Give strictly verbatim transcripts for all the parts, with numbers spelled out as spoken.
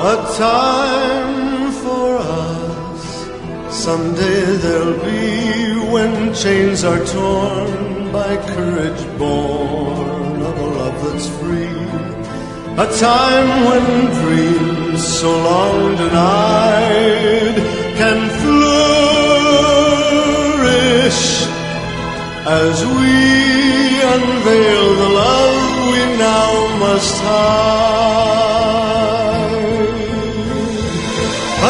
a time for us. Someday there'll be when chains are torn by courage born of a love that's free. A time when dreams so long denied can flourish as we unveil the love we now must hide. A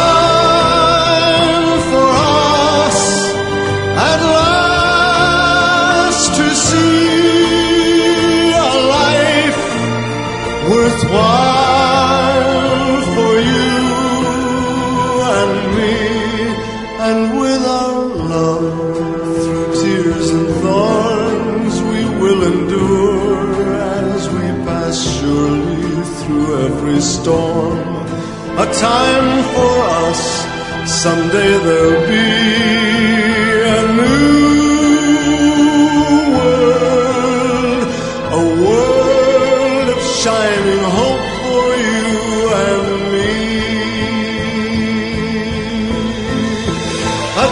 time for us at last to see a life worthwhile for you and me, and with our love through tears and thorns we will endure as we pass surely through every storm. A time for us, someday there'll be a new world, a world of shining hope for you and me. A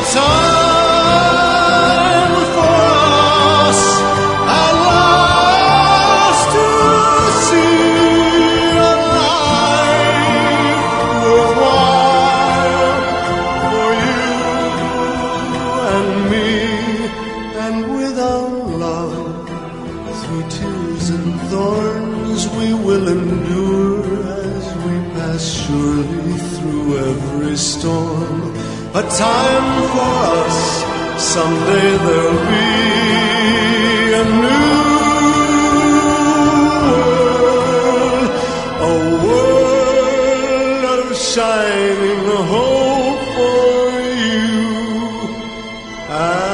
time for us at last to see a life worthwhile for you and me, and with our love through tears and thorns we will endure as we pass surely through every storm. A time for us, someday there'll be a new world, a world of shining hope for you.